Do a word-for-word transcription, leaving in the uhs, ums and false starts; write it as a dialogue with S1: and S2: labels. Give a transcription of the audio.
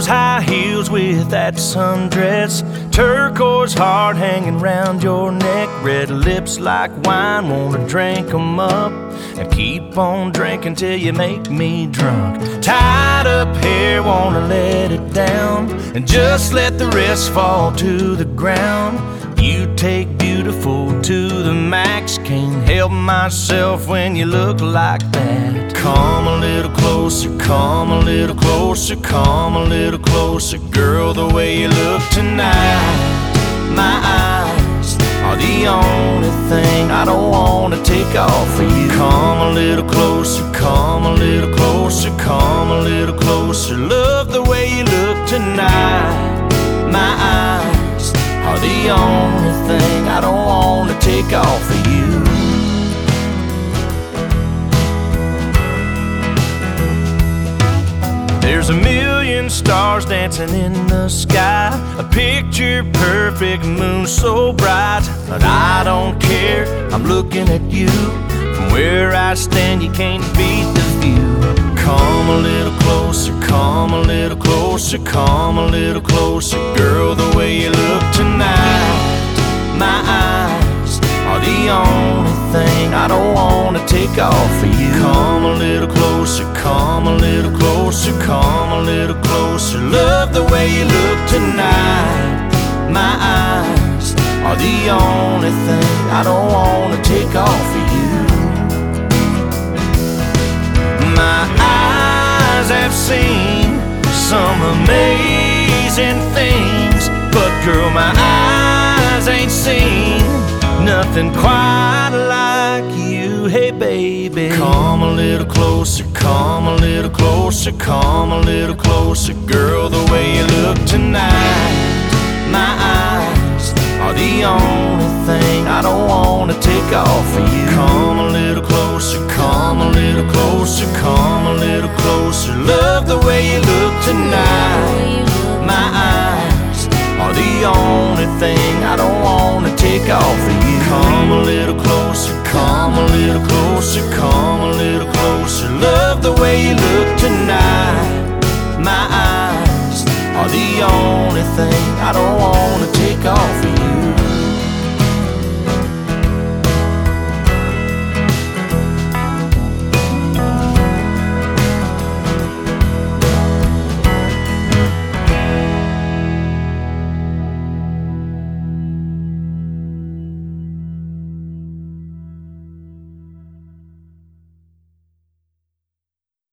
S1: those high heels with that sundress, turquoise heart hanging round your neck, red lips like wine, wanna drink 'em up and keep on drinking till you make me drunk. Tied up hair, wanna let it down and just let the rest fall to the ground. You take beautiful to the max, can't help myself when you look like that. Come a little closer, come a little closer, come a little closer, girl, the way you look tonight. My eyes are the only thing I don't wanna take off of you. Come a little closer, come a little closer, come a little closer, love the way you look tonight. My eyes are the only thing I don't wanna take off of you. There's a million stars dancing in the sky, a picture perfect moon so bright, but I don't care, I'm looking at you. From where I stand you can't beat the view. Come a little closer, come a little closer, come a little closer, girl, the way you look tonight. My eyes are the only thing I don't wanna take off of you. Come a little closer, come a little closer, come a little closer, love the way you look tonight. My eyes are the only thing I don't wanna take off of you. My eyes have seen some amazing things, but girl, my eyes ain't seen nothing quite like you. Hey baby, come a little closer, come a little closer, come a little closer, girl, the way you look tonight. My eyes are the only thing I don't wanna take off of you. Come a little closer, come a little closer, come a little closer, love the way you look tonight. My eyes are the only thing I don't wanna take off of you. Come a little closer, come a little closer, come a little closer, love the way you look tonight. My eyes are the only thing I don't wanna take off of you.